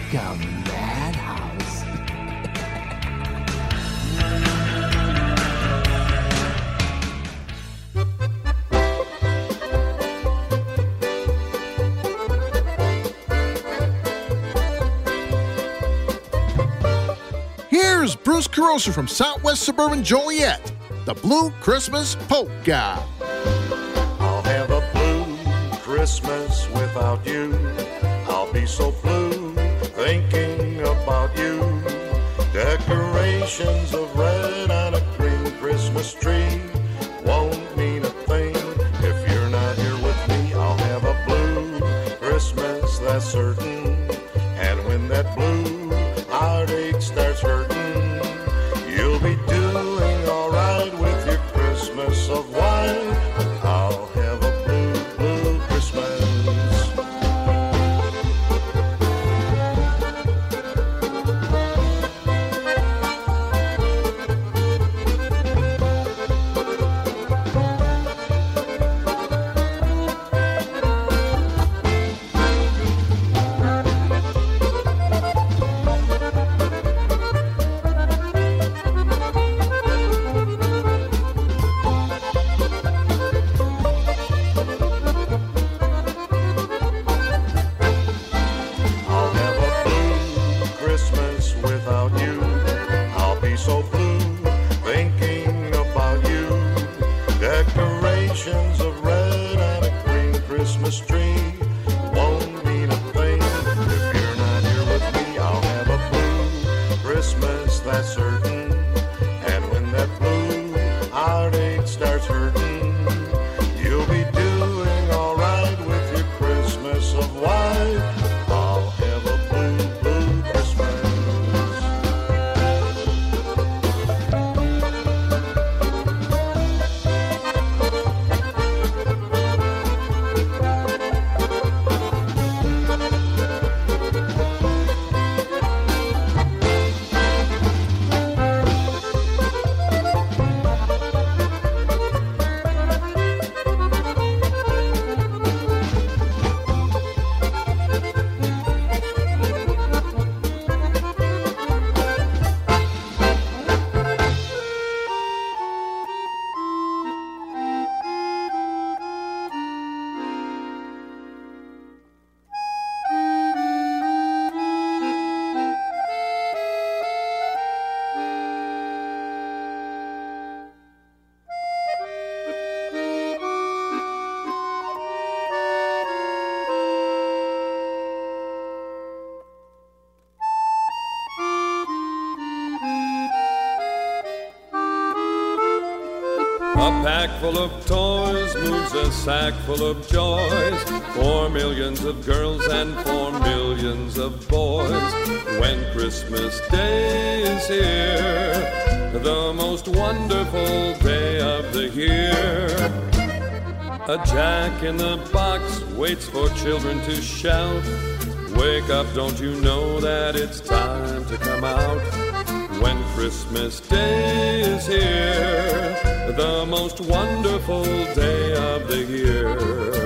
Polka Madhouse. Here's Bruce Carosa from Southwest Suburban Joliet, the Blue Christmas Polka. I'll have a blue Christmas without you. I'll be so blue thinking about you. Decorations of red on a green Christmas tree won't mean a thing if you're not here with me. I'll have a blue Christmas, that's certain. And when that blue heartache starts hurting, you'll be doing all right with your Christmas of wine. I'll have a blue, blue Christmas. A pack full of toys moves a sack full of joys for millions of girls and for millions of boys. When Christmas Day is here, the most wonderful day of the year, a Jack in the Box waits for children to shout, "Wake up, don't you know that it's time to come out?" When Christmas Day is here, the most wonderful day of the year.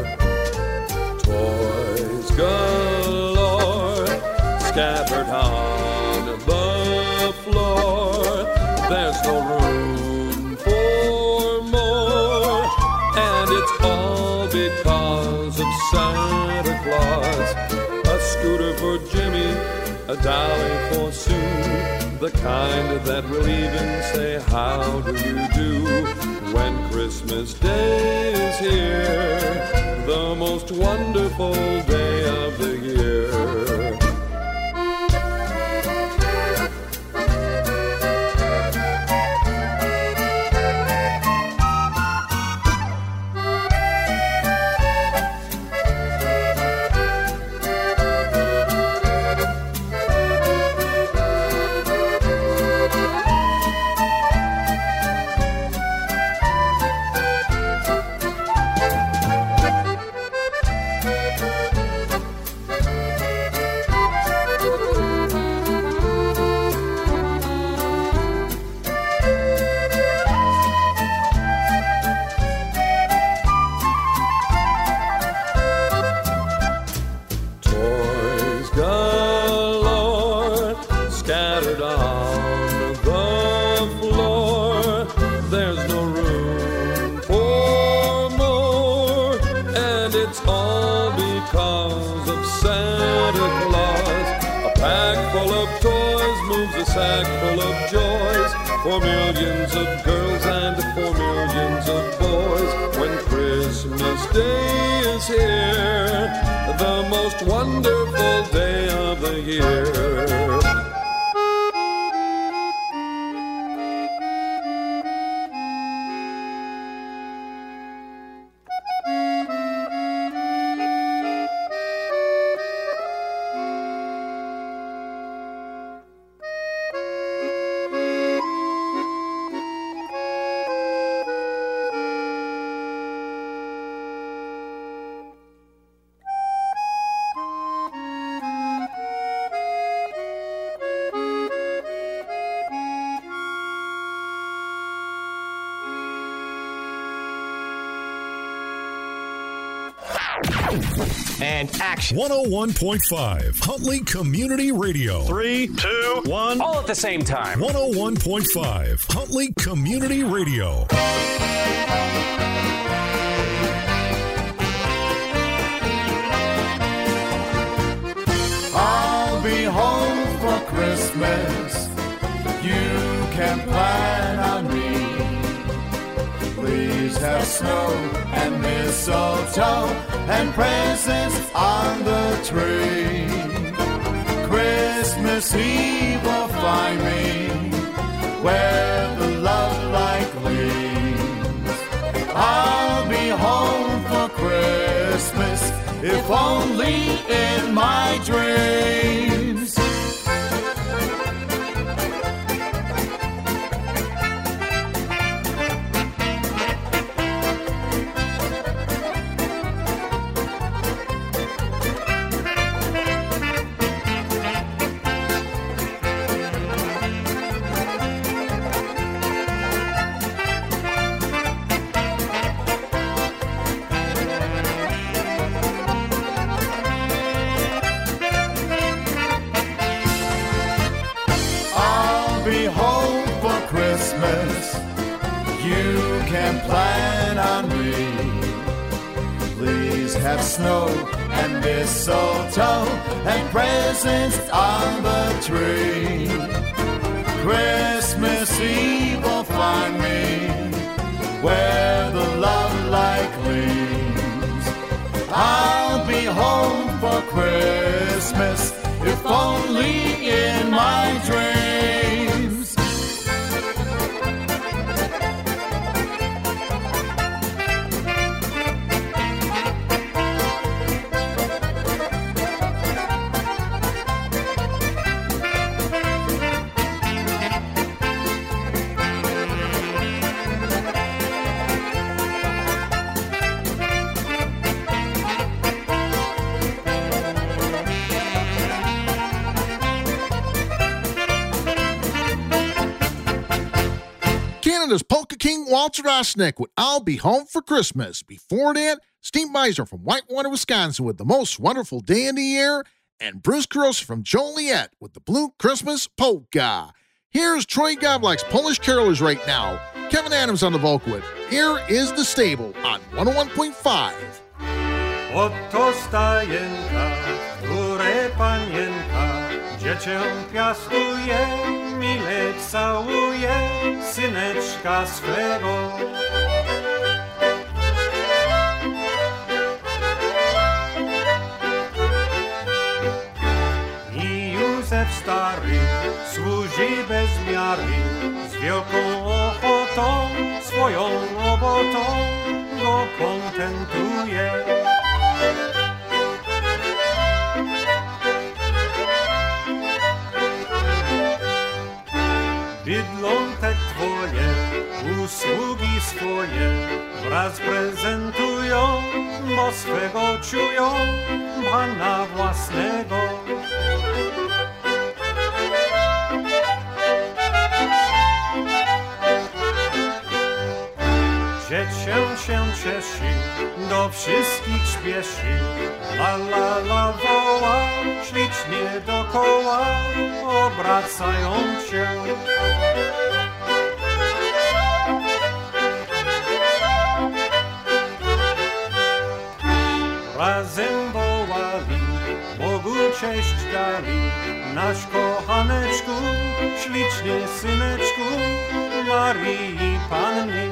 Toys galore, scattered on the floor. There's no room for more, and it's all because of Santa Claus. A scooter for Jimmy, a dolly for Sue, the kind that will even say, "How do you do?" When Christmas Day is here, the most wonderful day of the year. sack full of joys for millions of girls and for millions of boys. When Christmas Day is here, the most wonderful day of the year. And action. 101.5 Huntley Community Radio. 3, 2, 1. All at the same time. 101.5 Huntley Community Radio. I'll be home for Christmas. You can plan on me. Please have snow and mistletoe and presents on the tree. Christmas Eve will find me where the love light gleams. I'll be home for Christmas, if only in my dreams. You can plan on me. Please have snow and mistletoe and presents on the tree. Christmas Eve will find me where the love light gleams. I'll be home for Christmas, if only in my dreams. Canada's Polka King Walter Osnick with I'll Be Home for Christmas. Before that, Steve Meiser from Whitewater, Wisconsin with The Most Wonderful Day in the Year, and Bruce Carosa from Joliet with the Blue Christmas Polka. Here's Troy Godlike's Polish Carolers right now. Kevin Adams on the vocal with Here is the Stable on 101.5. Oto stajenka, które panienka, dziecię piastuje, mile całuje, syneczka swego. I Józef stary służy bez miary, z wielką ochotą, swoją robotą go kontentuje. Bydlątek twoje, usługi swoje wraz prezentują, bo swego czują Pana własnego. Dziecię się cieszy, do wszystkich śpieszy, la la la woła, ślicznie dokoła, obracają się. Razem wołali, Bogu cześć dali, nasz kochaneczku ślicznie, syneczku, Marii Pannie.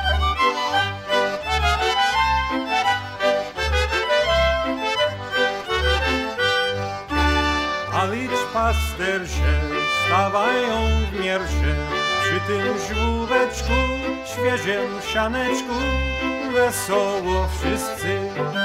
Palić pasterze stawają w mierze, przy tym żółweczku, świeżym sianeczku, wesoło wszyscy.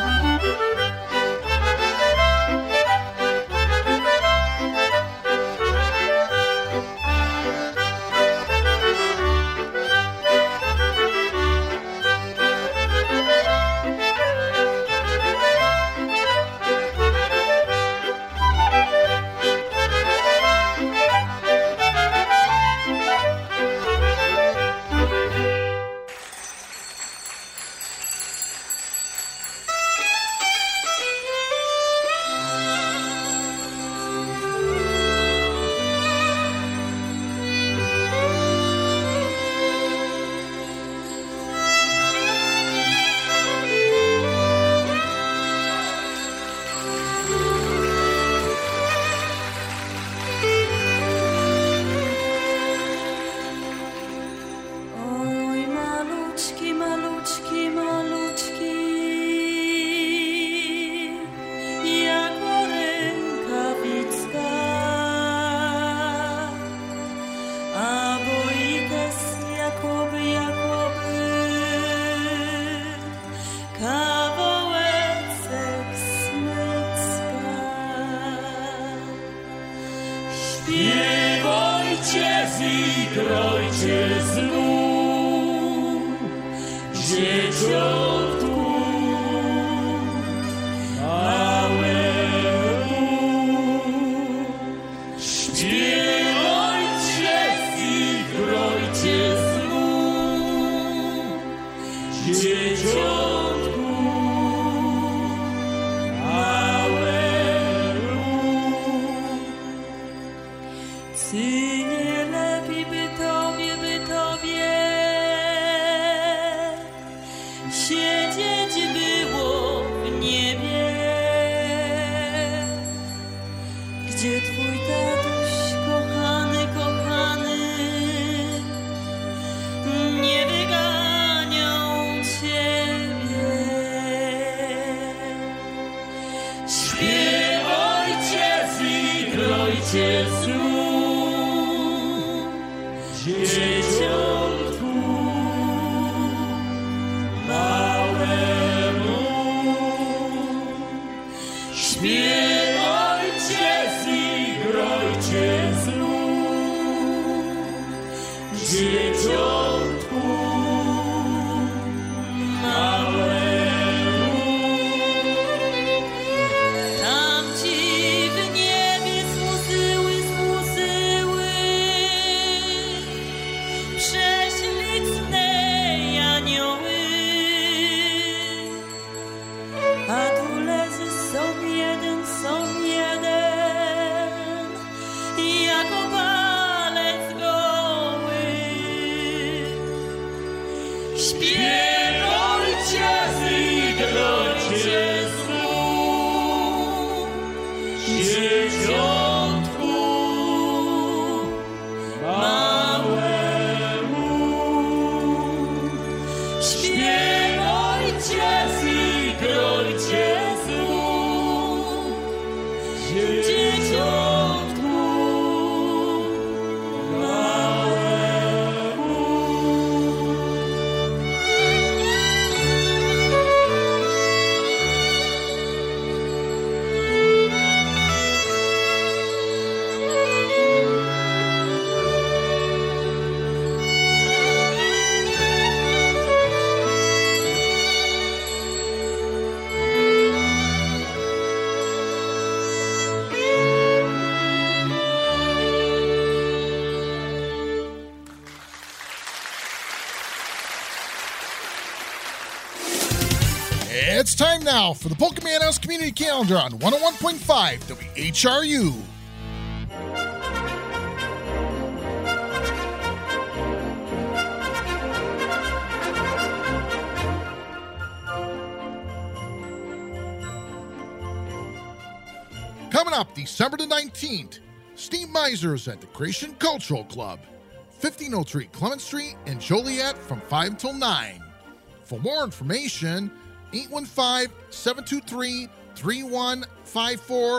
It's time now for the Pokemon House Community Calendar on 101.5 WHRU. Coming up December the 19th, Steve Meisers at the Creation Cultural Club, 1503 Clement Street in Joliet from 5 until 9. For more information, 815-723-3154 or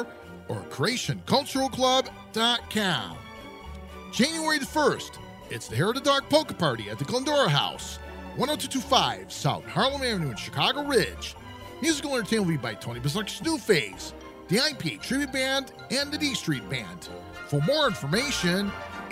creationculturalclub.com. January the 1st, it's the Hair of the Dog Polka Party at the Glendora House, 10225 South Harlem Avenue in Chicago Ridge. Musical entertainment will be by Tony Bislek's New Phase, the IPA Tribute Band, and the D Street Band. For more information,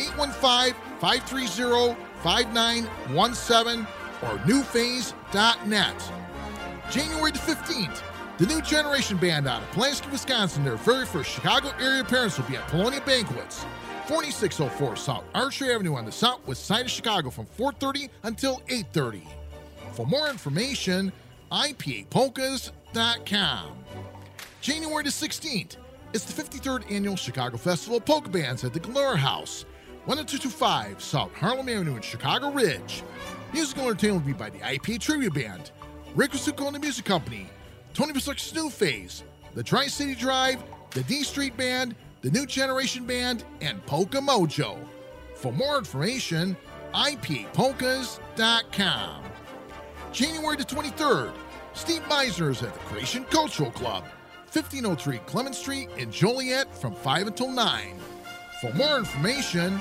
815-530-5917 or newphase.net. January the 15th, the New Generation Band out of Pulaski, Wisconsin, their very first Chicago area appearance will be at Polonia Banquets, 4604 South Archer Avenue on the southwest side of Chicago from 4:30 until 8:30. For more information, IPApolkas.com. January the 16th, it's the 53rd Annual Chicago Festival of Polka Bands at the Glendora House, 10225 South Harlem Avenue in Chicago Ridge. Musical entertainment will be by the IPA Tribute Band, Rick Rasuko and the Music Company, Tony Bislek's New Phase, the Tri-City Drive, the D Street Band, the New Generation Band, and Polka Mojo. For more information, IPApolkas.com. January the 23rd, Steve Meisers at the Creation Cultural Club, 1503 Clement Street in Joliet from 5 until 9. For more information,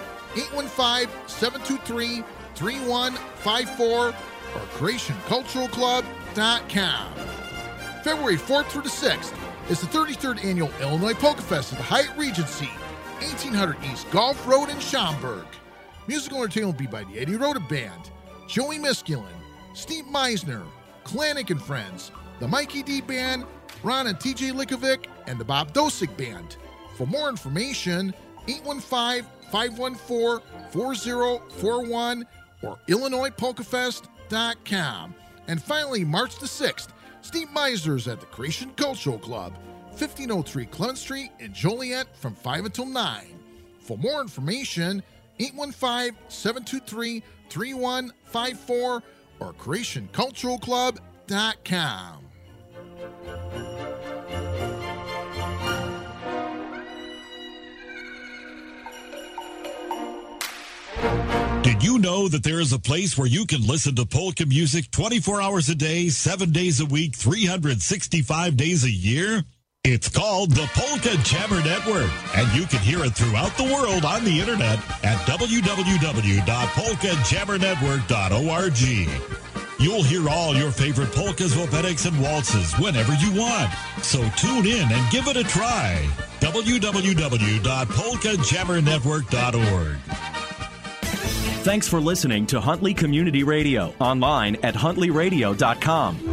815-723-3154 or creationculturalclub.com. February 4th through the 6th is the 33rd Annual Illinois Polka Fest at the Hyatt Regency, 1800 East Gulf Road in Schaumburg. Musical entertainment will be by the Eddie Rhoda Band, Joey Miskulin, Steve Meisner, Klanik and Friends, the Mikey D Band, Ron and TJ Likovic, and the Bob Dosick Band. For more information, 815-514-4041 or IllinoisPolkaFest.com. And finally, March the 6th, Steve Meisers at the Creation Cultural Club, 1503 Clement Street in Joliet from 5 until 9. For more information, 815-723-3154 or creationculturalclub.com. Did you know that there is a place where you can listen to polka music 24 hours a day, 7 days a week, 365 days a year? It's called the Polka Jammer Network, and you can hear it throughout the world on the internet at www.polkajammernetwork.org. You'll hear all your favorite polkas, volbetics, and waltzes whenever you want. So tune in and give it a try. www.polkajammernetwork.org. Thanks for listening to Huntley Community Radio, online at huntleyradio.com.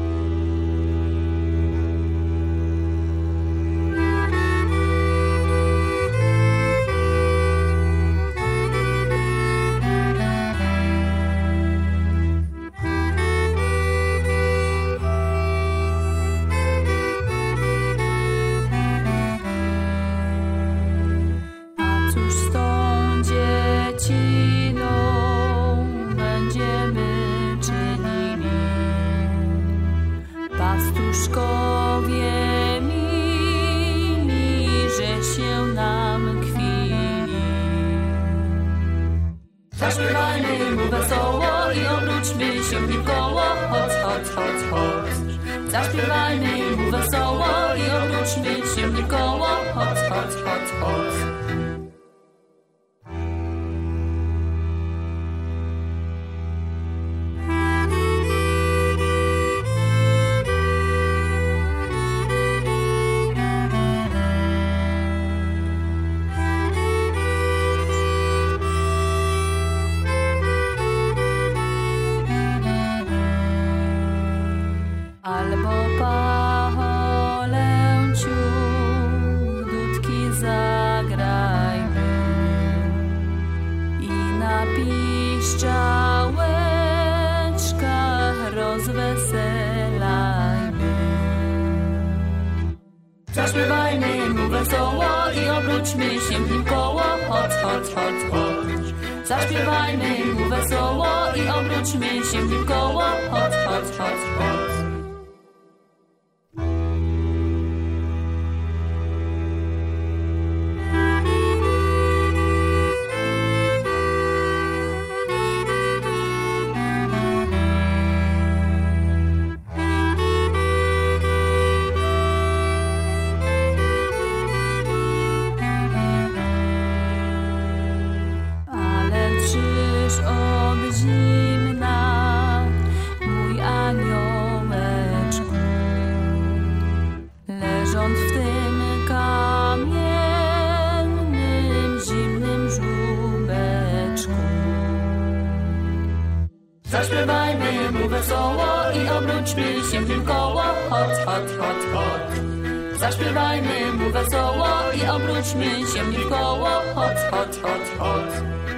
Zaśpiewajmy mu wesoło i obróćmy się w nim koło. Chodź, chodź, chodź, chodź. Zaśpiewajmy mu wesoło i obróćmy się w nim koło. Chodź, chodź, chodź, chodź. Zaśpiewajmy mu wesoło i obróćmy się w nim koło. Chodź, chodź, chodź, chodź. Zaśpiewajmy mu wesoło i obróćmy się w nim koło. Chodź, chodź, chodź, chodź. i obróćmy się w nim koło. Hot, hot, hot, hot. Zaśpiewajmy mu wesoło i obróćmy się w nim koło. Hot, hot, hot, hot.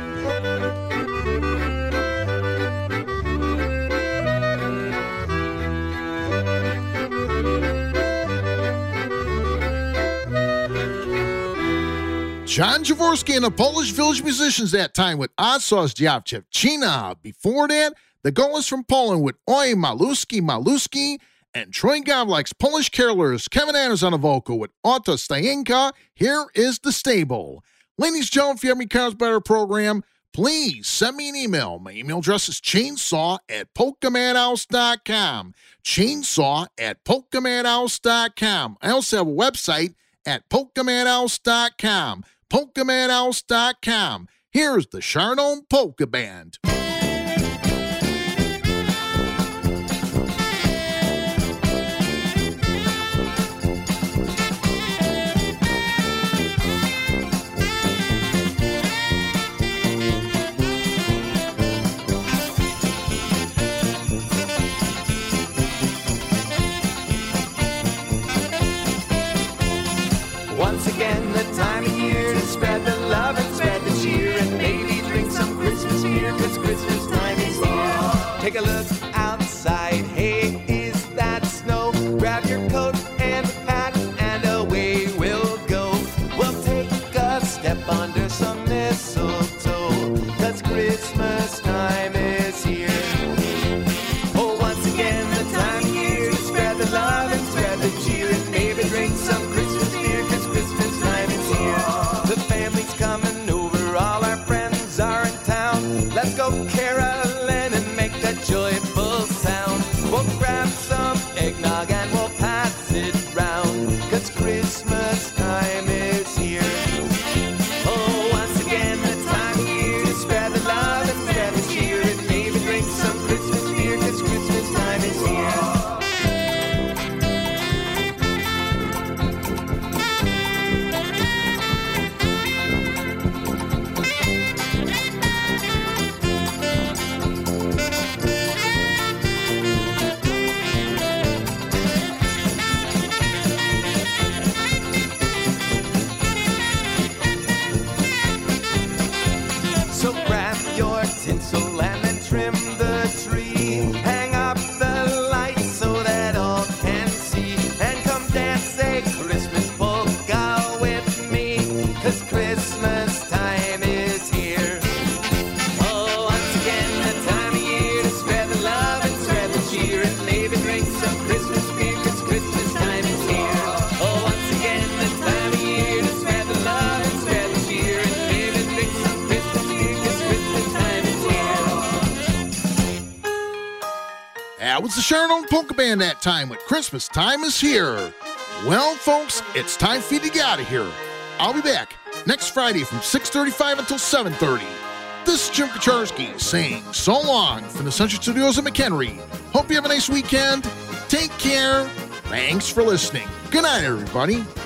John Jaworski and the Polish Village Musicians that time with Odsauce Dziewczyna. Before that, the Golas from Poland with Oj Maluski Maluski, and Troy Gavlik's Polish carolers Kevin Anders on the vocal with Oto Stajenka. Here is the stable. Ladies and gentlemen, if you have any Carl's Better program, please send me an email. My email address is chainsaw@polkamadhouse.com. Chainsaw@polkamadhouse.com. I also have a website at polkamadhouse.com. polkamadhouse.com. Here's the Chardon Polka Band. Once again, the time of year to spread the love and spread the cheer, and maybe drink some Christmas beer, 'cause Christmas time is here. Take a look outside, hey, is that snow? Grab your coat and hat, and away we'll go. We'll take a step under some mistletoe, 'cause Christmas time is here. Oh, once again, the time of year to spread the love and spread the cheer, and maybe drink some Christmas beer, 'cause Christmas time is here. The family's coming over, all our friends are in town. Let's go caroling and make that joyful sound. We'll grab some eggnog and we'll pass it round, 'cause Christmas time is here. Oh, once again, the time of year to spread the love and spread the cheer, and maybe drink some Christmas beer, 'cause Christmas time is here. So grab your tinsel and then trim the tree. Hang up the lights so that all can see, and come dance a Christmas polka with me, 'cause Christmas time is here. Oh, once again, the time of year to spread the love and spread the cheer, and maybe drink some Christmas beer, 'cause Christmas time is here. Oh, once again, the time of year to spread the love and spread the cheer, and maybe drink some Christmas beer, 'cause Christmas time is here. That was the Chardon Polka Band that time with Christmas Time is Here. Well, folks, it's time for you to get out of here. I'll be back next Friday from 6:35 until 7:30. This is Jim Kacharski saying so long from the Century Studios in McHenry. Hope you have a nice weekend. Take care. Thanks for listening. Good night, everybody.